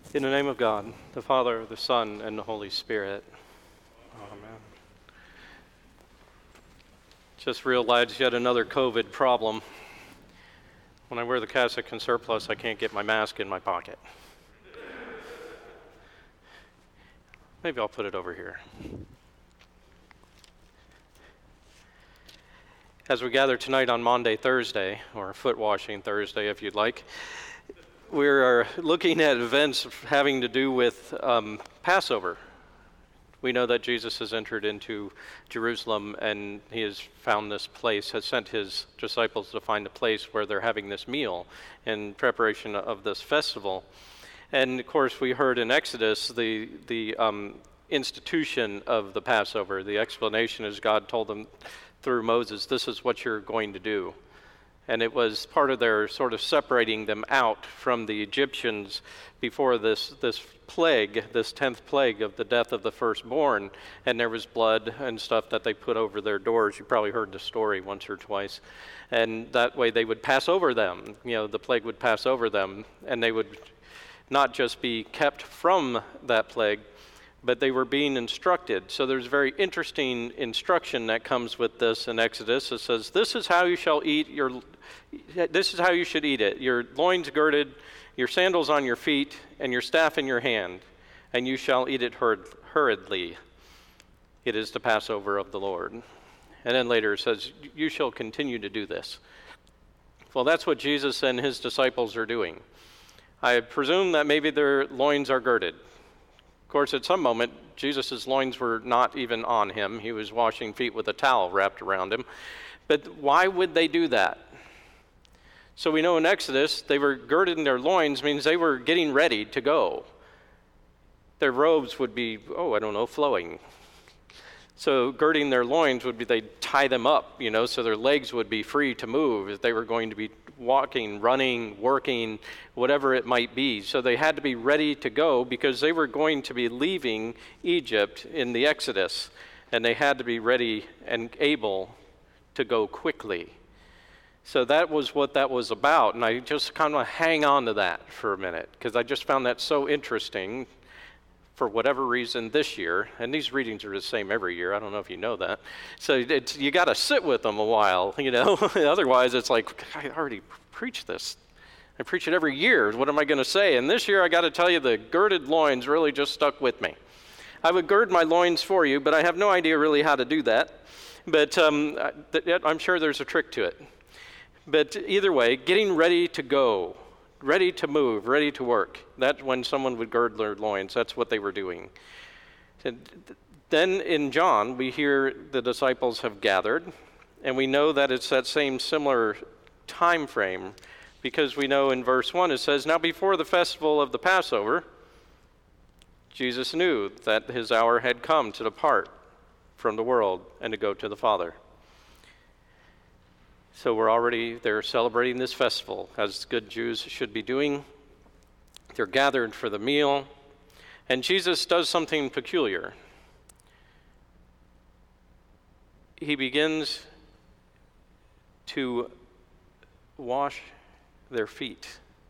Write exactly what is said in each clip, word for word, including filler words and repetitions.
In the name of God, the Father, the Son, and the Holy Spirit. Amen. Just realized yet another COVID problem. When I wear the cassock and surplice, I can't get my mask in my pocket. Maybe I'll put it over here. As we gather tonight on Maundy Thursday, or foot washing Thursday if you'd like, we are looking at events having to do with um, Passover. We know that Jesus has entered into Jerusalem and he has found this place, has sent his disciples to find a place where they're having this meal in preparation of this festival. And of course, we heard in Exodus the, the um, institution of the Passover. The explanation is God told them through Moses, this is what you're going to do. And it was part of their sort of separating them out from the Egyptians before this, this plague, this tenth plague of the death of the firstborn. And there was blood and stuff that they put over their doors. You probably heard the story once or twice. And that way they would pass over them. You know, the plague would pass over them. And they would not just be kept from that plague, but they were being instructed. So there's very interesting instruction that comes with this in Exodus. It says, this is how you shall eat your, this is how you should eat it. Your loins girded, your sandals on your feet, and your staff in your hand, and you shall eat it hurried, hurriedly. It is the Passover of the Lord. And then later it says, you shall continue to do this. Well, that's what Jesus and his disciples are doing. I presume that maybe their loins are girded. Of course, at some moment, Jesus' loins were not even on him. He was washing feet with a towel wrapped around him. But why would they do that? So we know in Exodus, they were girded in their loins, means they were getting ready to go. Their robes would be, oh, I don't know, flowing. So girding their loins would be, they'd tie them up, you know, so their legs would be free to move if they were going to be walking, running, working, whatever it might be. So they had to be ready to go because they were going to be leaving Egypt in the Exodus, and they had to be ready and able to go quickly. So that was what that was about, and I just kind of hang on to that for a minute because I just found that so interesting. For whatever reason this year, and these readings are the same every year, I don't know if you know that, so it's, you got to sit with them a while, you know, otherwise it's like, I already preached this. I preach it every year, what am I going to say? And this year I got to tell you, the girded loins really just stuck with me. I would gird my loins for you, but I have no idea really how to do that, but um, I'm sure there's a trick to it. But either way, getting ready to go, ready to move, ready to work. That's when someone would gird their loins. That's what they were doing. And then in John, we hear the disciples have gathered, and we know that it's that same similar time frame because we know in verse one it says, now before the festival of the Passover, Jesus knew that his hour had come to depart from the world and to go to the Father. So we're already, they're celebrating this festival, as good Jews should be doing. They're gathered for the meal, and Jesus does something peculiar. He begins to wash their feet.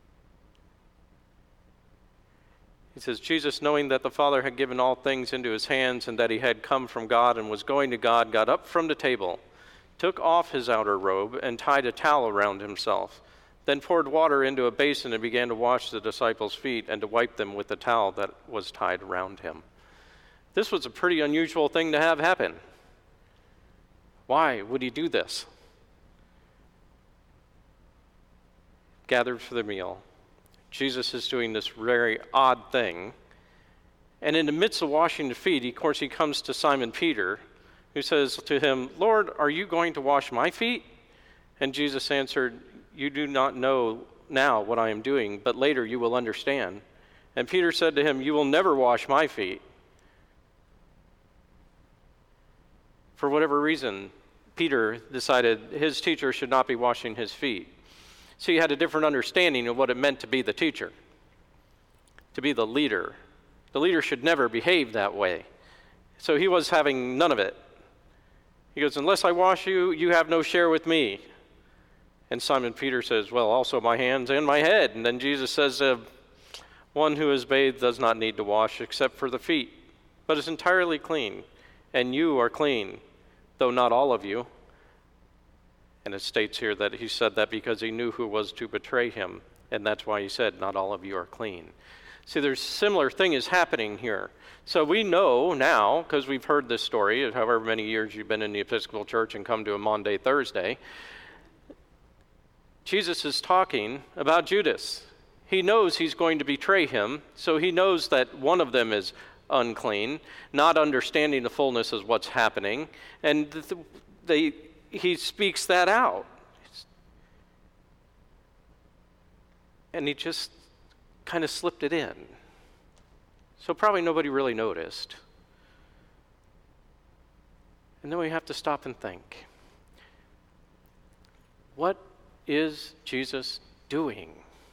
He says, Jesus, knowing that the Father had given all things into his hands and that he had come from God and was going to God, got up from the table, took off his outer robe, and tied a towel around himself, then poured water into a basin and began to wash the disciples' feet and to wipe them with the towel that was tied around him. This was a pretty unusual thing to have happen. Why would he do this? Gathered for the meal. Jesus is doing this very odd thing. And in the midst of washing the feet, of course, he comes to Simon Peter, who says to him, Lord, are you going to wash my feet? And Jesus answered, you do not know now what I am doing, but later you will understand. And Peter said to him, you will never wash my feet. For whatever reason, Peter decided his teacher should not be washing his feet. So he had a different understanding of what it meant to be the teacher, to be the leader. The leader should never behave that way. So he was having none of it. He goes, unless I wash you, you have no share with me. And Simon Peter says, well, also my hands and my head. And then Jesus says, uh, One who is bathed does not need to wash except for the feet, but is entirely clean. And you are clean, though not all of you." And it states here that he said that because he knew who was to betray him. And that's why he said, "Not all of you are clean." See, there's a similar thing is happening here. So we know now, because we've heard this story, however many years you've been in the Episcopal Church and come to a Maundy Thursday, Jesus is talking about Judas. He knows he's going to betray him, so he knows that one of them is unclean, not understanding the fullness of what's happening, and th- they, he speaks that out. And he just kind of slipped it in. So probably nobody really noticed. And then we have to stop and think. What is Jesus doing?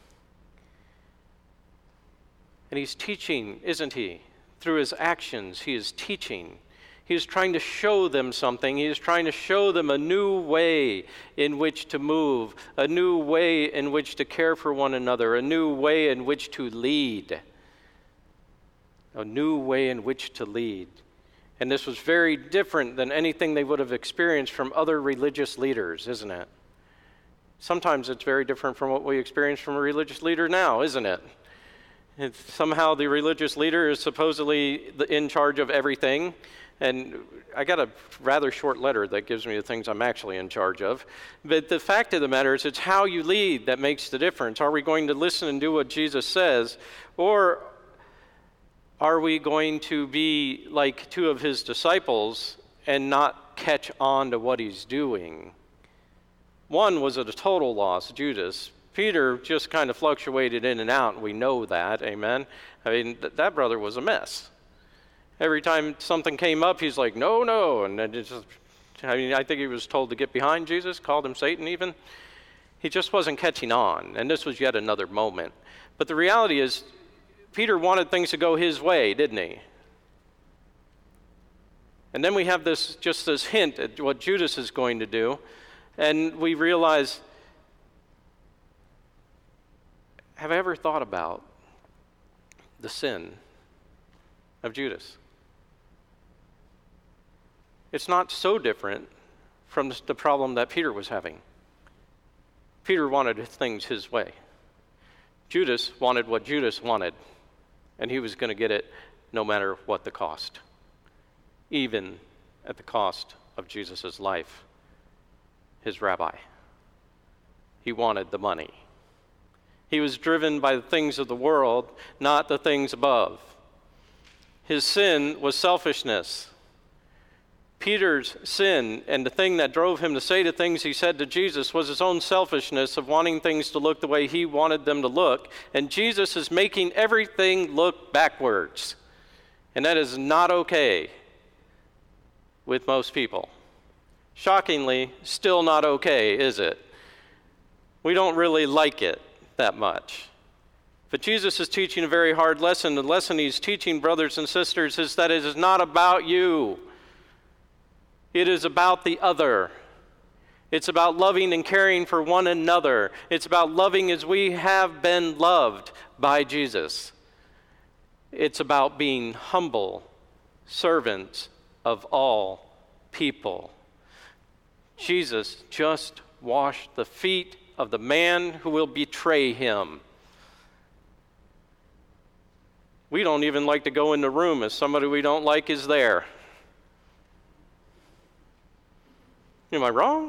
And he's teaching, isn't he? Through his actions, he is teaching. He is trying to show them something. He is trying to show them a new way in which to move, a new way in which to care for one another, a new way in which to lead. A new way in which to lead. And this was very different than anything they would have experienced from other religious leaders, isn't it? Sometimes it's very different from what we experience from a religious leader now, isn't it? It's somehow the religious leader is supposedly in charge of everything. And I got a rather short letter that gives me the things I'm actually in charge of. But the fact of the matter is, it's how you lead that makes the difference. Are we going to listen and do what Jesus says? Or are we going to be like two of his disciples and not catch on to what he's doing? One was at a total loss, Judas. Peter just kind of fluctuated in and out, and we know that, amen? I mean, th- that brother was a mess. Every time something came up, he's like, no, no. And then it's just, I mean, I think he was told to get behind Jesus, called him Satan even. He just wasn't catching on, and this was yet another moment. But the reality is, Peter wanted things to go his way, didn't he? And then we have this, just this hint at what Judas is going to do, and we realize, have I ever thought about the sin of Judas? It's not so different from the problem that Peter was having. Peter wanted things his way. Judas wanted what Judas wanted, and he was going to get it no matter what the cost, even at the cost of Jesus' life, his rabbi. He wanted the money. He was driven by the things of the world, not the things above. His sin was selfishness. Peter's sin and the thing that drove him to say the things he said to Jesus was his own selfishness of wanting things to look the way he wanted them to look. And Jesus is making everything look backwards. And that is not okay with most people. Shockingly, still not okay, is it? We don't really like it that much. But Jesus is teaching a very hard lesson. The lesson he's teaching, brothers and sisters, is that it is not about you. It is about the other. It's about loving and caring for one another. It's about loving as we have been loved by Jesus. It's about being humble servants of all people. Jesus just washed the feet of the man who will betray him. We don't even like to go in the room if somebody we don't like is there. Am I wrong?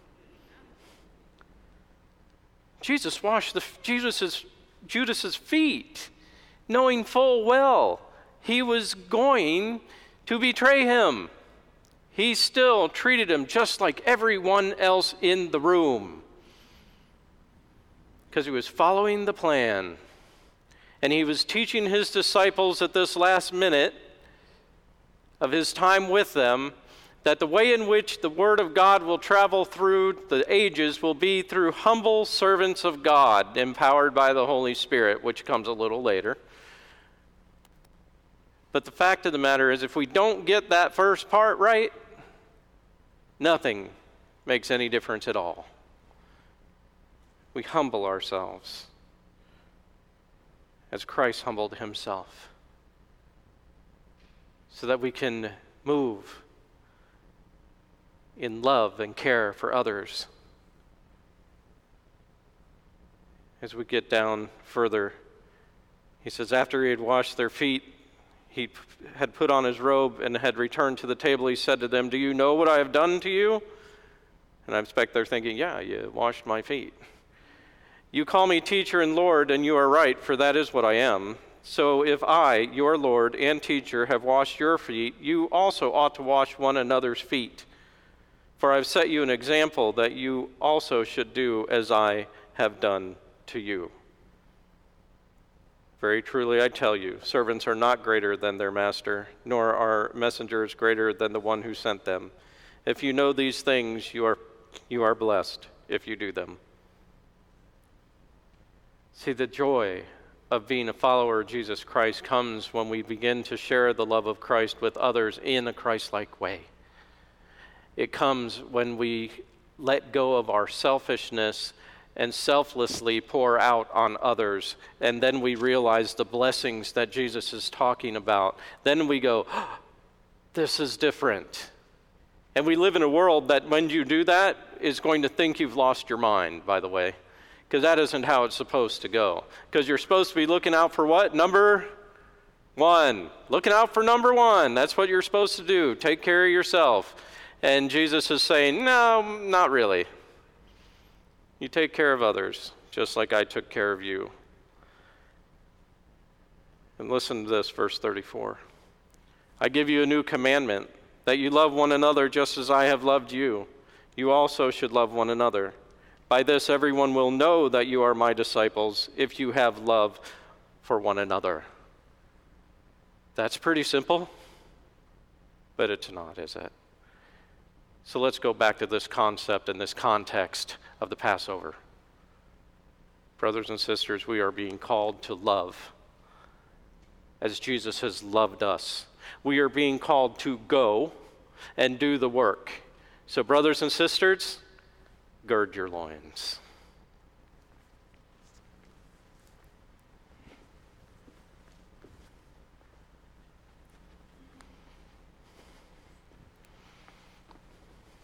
Jesus washed the Jesus's, Judas's feet, knowing full well he was going to betray him. He still treated him just like everyone else in the room because he was following the plan. And he was teaching his disciples at this last minute of his time with them that the way in which the Word of God will travel through the ages will be through humble servants of God, empowered by the Holy Spirit, which comes a little later. But the fact of the matter is, if we don't get that first part right, nothing makes any difference at all. We humble ourselves. as Christ humbled himself, so that we can move in love and care for others. As we get down further, he says, after he had washed their feet, he had put on his robe and had returned to the table. He said to them, do you know what I have done to you? And I expect they're thinking, yeah, you washed my feet. You call me teacher and Lord, and you are right, for that is what I am. So if I, your Lord and teacher, have washed your feet, you also ought to wash one another's feet. For I have set you an example that you also should do as I have done to you. Very truly I tell you, servants are not greater than their master, nor are messengers greater than the one who sent them. If you know these things, you are, you are blessed if you do them. See, the joy of being a follower of Jesus Christ comes when we begin to share the love of Christ with others in a Christ-like way. It comes when we let go of our selfishness and selflessly pour out on others, and then we realize the blessings that Jesus is talking about. Then we go, oh, this is different. And we live in a world that when you do that is going to think you've lost your mind, by the way, because that isn't how it's supposed to go. Because you're supposed to be looking out for what? Number one. Looking out for number one. That's what you're supposed to do. Take care of yourself. And Jesus is saying, no, not really. You take care of others, just like I took care of you. And listen to this, verse thirty-four. I give you a new commandment, that you love one another just as I have loved you. You also should love one another. By this everyone will know that you are my disciples, if you have love for one another. That's pretty simple, but it's not, is it? So let's go back to this concept and this context of the Passover. Brothers and sisters, we are being called to love as Jesus has loved us. We are being called to go and do the work. So brothers and sisters, gird your loins.